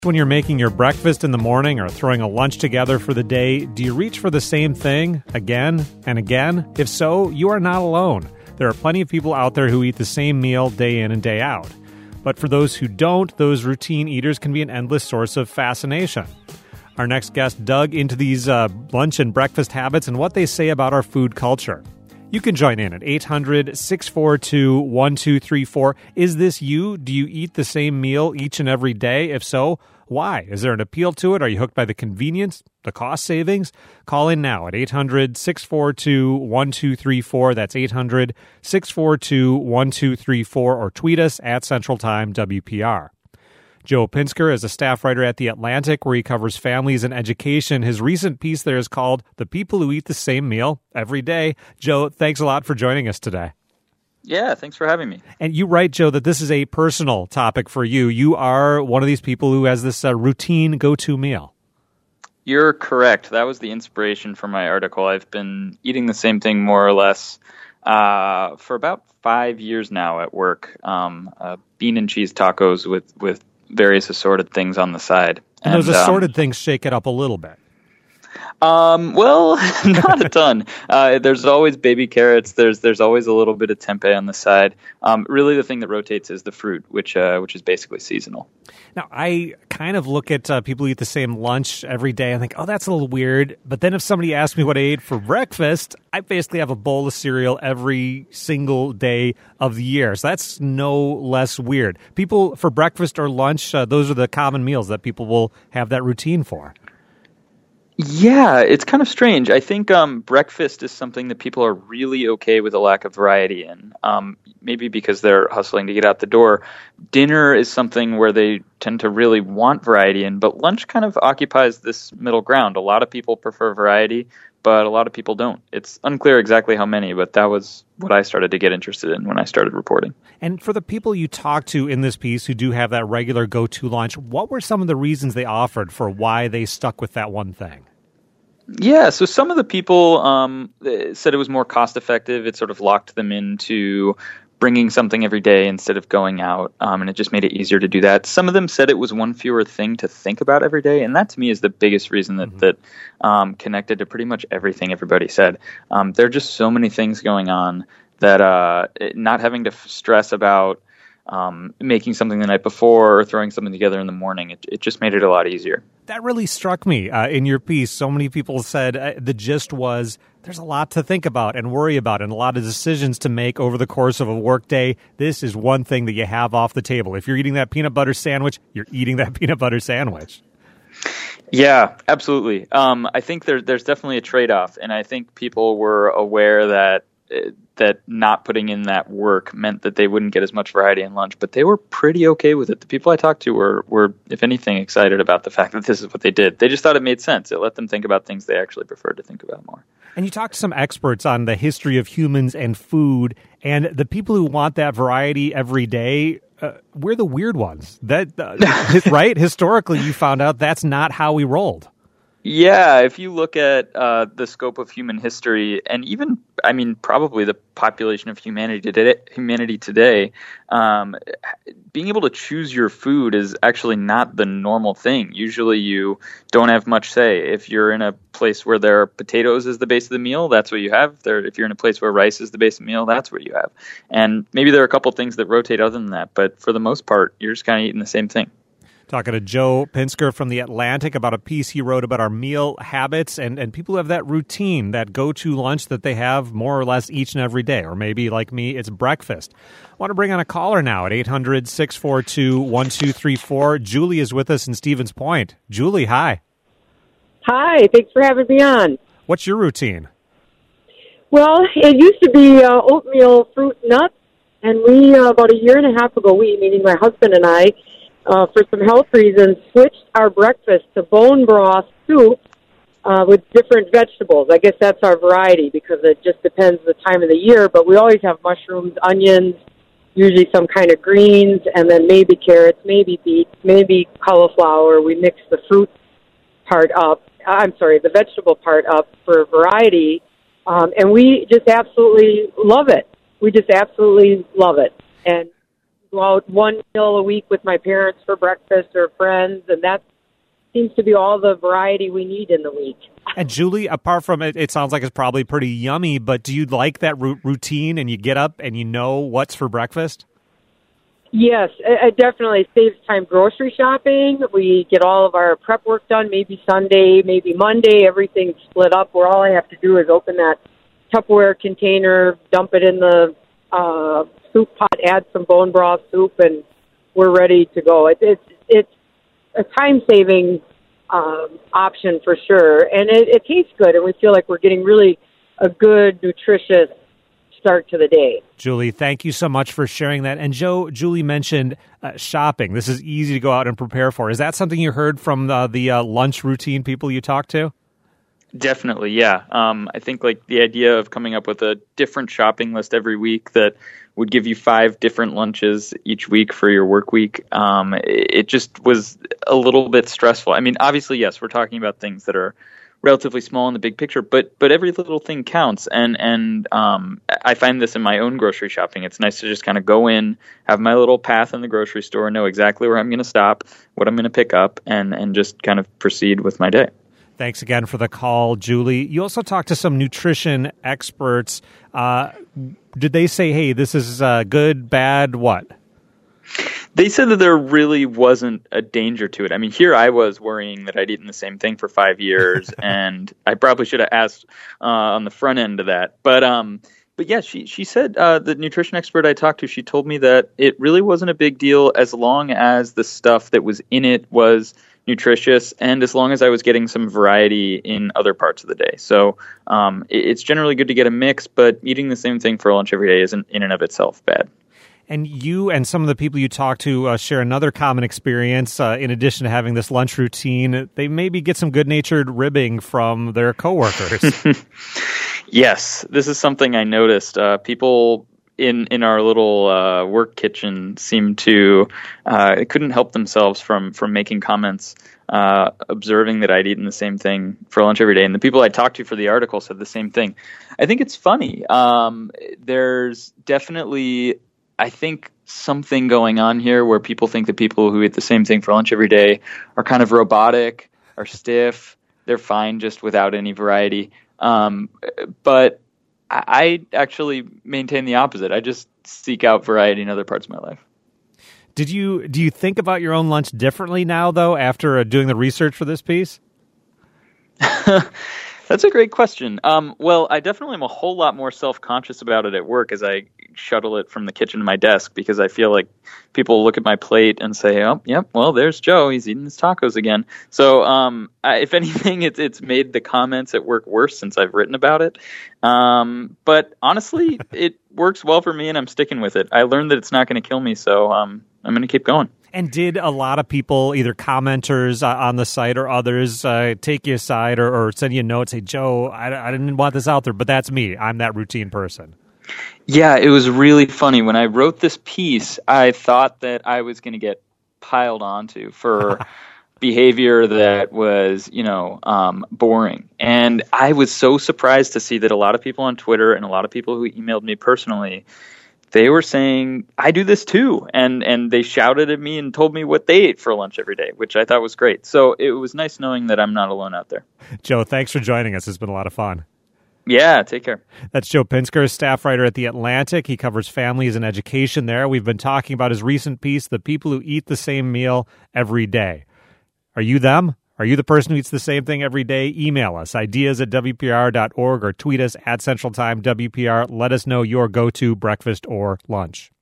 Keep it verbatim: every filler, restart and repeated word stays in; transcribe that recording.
When you're making your breakfast in the morning or throwing a lunch together for the day, do you reach for the same thing again and again? If so, you are not alone. There are plenty of people out there who eat the same meal day in and day out. But for those who don't, those routine eaters can be an endless source of fascination. Our next guest dug into these uh, lunch and breakfast habits and what they say about our food culture. You can join in at eight hundred, six four two, one two three four. Is this you? Do you eat the same meal each and every day? If so, why? Is there an appeal to it? Are you hooked by the convenience, the cost savings? Call in now at eight hundred, six four two, one two three four. That's eight hundred, six four two, one two three four. Or tweet us at Central Time W P R. Joe Pinsker is a staff writer at The Atlantic, where he covers families and education. His recent piece there is called The People Who Eat the Same Meal Every Day. Joe, thanks a lot for joining us today. Yeah, thanks for having me. And you write, Joe, that this is a personal topic for you. You are one of these people who has this uh, routine go-to meal. You're correct. That was the inspiration for my article. I've been eating the same thing more or less uh, for about five years now at work. Um, uh, bean and cheese tacos with, with various assorted things on the side. And, and those assorted um, things shake it up a little bit. Um, well, not a ton. Uh, there's always baby carrots. There's there's always a little bit of tempeh on the side. Um, really, the thing that rotates is the fruit, which uh, which is basically seasonal. Now, I kind of look at uh, people who eat the same lunch every day and think, oh, that's a little weird. But then if somebody asks me what I ate for breakfast, I basically have a bowl of cereal every single day of the year. So that's no less weird. People, for breakfast or lunch, uh, those are the common meals that people will have that routine for. Yeah, it's kind of strange. I think um, breakfast is something that people are really okay with a lack of variety in, um, maybe because they're hustling to get out the door. Dinner is something where they tend to really want variety in, but lunch kind of occupies this middle ground. A lot of people prefer variety, but a lot of people don't. It's unclear exactly how many, but that was what I started to get interested in when I started reporting. And for the people you talked to in this piece who do have that regular go-to lunch, what were some of the reasons they offered for why they stuck with that one thing? Yeah, so some of the people um, said it was more cost-effective. It sort of locked them into bringing something every day instead of going out, um, and it just made it easier to do that. Some of them said it was one fewer thing to think about every day, and that to me is the biggest reason that, mm-hmm. that um, connected to pretty much everything everybody said. Um, there are just so many things going on that uh, not having to f- stress about Um, making something the night before or throwing something together in the morning. It, it just made it a lot easier. That really struck me uh, in your piece. So many people said uh, the gist was there's a lot to think about and worry about and a lot of decisions to make over the course of a workday. This is one thing that you have off the table. If you're eating that peanut butter sandwich, you're eating that peanut butter sandwich. Yeah, absolutely. Um, I think there, there's definitely a trade-off, and I think people were aware that that not putting in that work meant that they wouldn't get as much variety in lunch, but they were pretty okay with it. The people I talked to were, were, if anything, excited about the fact that this is what they did. They just thought it made sense. It let them think about things they actually preferred to think about more. And you talked to some experts on the history of humans and food, and the people who want that variety every day, uh, we're the weird ones. That uh, right? Historically, you found out that's not how we rolled. Yeah, if you look at uh, the scope of human history, and even, I mean, probably the population of humanity today, humanity today, um, being able to choose your food is actually not the normal thing. Usually you don't have much say. If you're in a place where there are potatoes as the base of the meal, that's what you have. There, if you're in a place where rice is the base of the meal, that's what you have. And maybe there are a couple things that rotate other than that, but for the most part, you're just kind of eating the same thing. Talking to Joe Pinsker from The Atlantic about a piece he wrote about our meal habits and, and people who have that routine, that go-to lunch that they have more or less each and every day. Or maybe, like me, it's breakfast. I want to bring on a caller now at eight hundred, six four two, one two three four. Julie is with us in Stevens Point. Julie, hi. Hi, thanks for having me on. What's your routine? Well, it used to be uh, oatmeal, fruit, nuts, and we, uh, about a year and a half ago, we, meaning my husband and I, Uh, for some health reasons, switched our breakfast to bone broth soup uh, with different vegetables. I guess that's our variety because it just depends the time of the year, but we always have mushrooms, onions, usually some kind of greens, and then maybe carrots, maybe beets, maybe cauliflower. We mix the fruit part up, I'm sorry, the vegetable part up for variety, um, and we just absolutely love it. We just absolutely love it. And go out one meal a week with my parents for breakfast or friends, and that seems to be all the variety we need in the week. And Julie, apart from it, it sounds like it's probably pretty yummy, but do you like that r- routine and you get up and you know what's for breakfast? Yes, it definitely saves time grocery shopping. We get all of our prep work done, maybe Sunday, maybe Monday, everything's split up where all I have to do is open that Tupperware container, dump it in the uh, soup pot, add some bone broth soup, and we're ready to go. It, it's it's a time-saving um, option for sure, and it, it tastes good, and we feel like we're getting really a good, nutritious start to the day. Julie, thank you so much for sharing that. And Joe, Julie mentioned uh, shopping. This is easy to go out and prepare for. Is that something you heard from the, the uh, lunch routine people you talked to? Definitely, yeah. Um, I think like the idea of coming up with a different shopping list every week that would give you five different lunches each week for your work week, um, it, it just was a little bit stressful. I mean, obviously, yes, we're talking about things that are relatively small in the big picture, but but every little thing counts. And and um, I find this in my own grocery shopping. It's nice to just kind of go in, have my little path in the grocery store, know exactly where I'm going to stop, what I'm going to pick up, and and just kind of proceed with my day. Thanks again for the call, Julie. You also talked to some nutrition experts. Uh, did they say, hey, this is uh, good, bad, what? They said that there really wasn't a danger to it. I mean, here I was worrying that I'd eaten the same thing for five years, and I probably should have asked uh, on the front end of that. But um, but yeah, she she said, uh, the nutrition expert I talked to, she told me that it really wasn't a big deal as long as the stuff that was in it was nutritious, and as long as I was getting some variety in other parts of the day. So um, it, it's generally good to get a mix, but eating the same thing for lunch every day isn't in and of itself bad. And you and some of the people you talk to uh, share another common experience. Uh, in addition to having this lunch routine, they maybe get some good-natured ribbing from their coworkers. Yes, this is something I noticed. Uh, people in in our little uh, work kitchen seemed to uh, couldn't help themselves from from making comments, uh, observing that I'd eaten the same thing for lunch every day. And the people I talked to for the article said the same thing. I think it's funny. Um, there's definitely, I think, something going on here where people think that people who eat the same thing for lunch every day are kind of robotic, are stiff, they're fine just without any variety. Um, but I actually maintain the opposite. I just seek out variety in other parts of my life. Did you do you think about your own lunch differently now, though, after uh, doing the research for this piece? That's a great question. Um, well, I definitely am a whole lot more self-conscious about it at work as I shuttle it from the kitchen to my desk, because I feel like people look at my plate and say, oh, yep, well, there's Joe. He's eating his tacos again. So um, I, if anything, it's, it's made the comments at work worse since I've written about it. Um, but honestly, it works well for me, and I'm sticking with it. I learned that it's not going to kill me, so um, I'm going to keep going. And did a lot of people, either commenters uh, on the site or others, uh, take you aside or, or send you a note, say, Joe, I, I didn't want this out there, but that's me. I'm that routine person. Yeah, it was really funny. When I wrote this piece, I thought that I was going to get piled onto for behavior that was, you know, um, boring. And I was so surprised to see that a lot of people on Twitter and a lot of people who emailed me personally, they were saying, I do this too. And and they shouted at me and told me what they ate for lunch every day, which I thought was great. So it was nice knowing that I'm not alone out there. Joe, thanks for joining us. It's been a lot of fun. Yeah, take care. That's Joe Pinsker, staff writer at The Atlantic. He covers families and education there. We've been talking about his recent piece, The People Who Eat the Same Meal Every Day. Are you them? Are you the person who eats the same thing every day? Email us, ideas at W P R dot org, or tweet us at Central Time W P R. Let us know your go-to breakfast or lunch.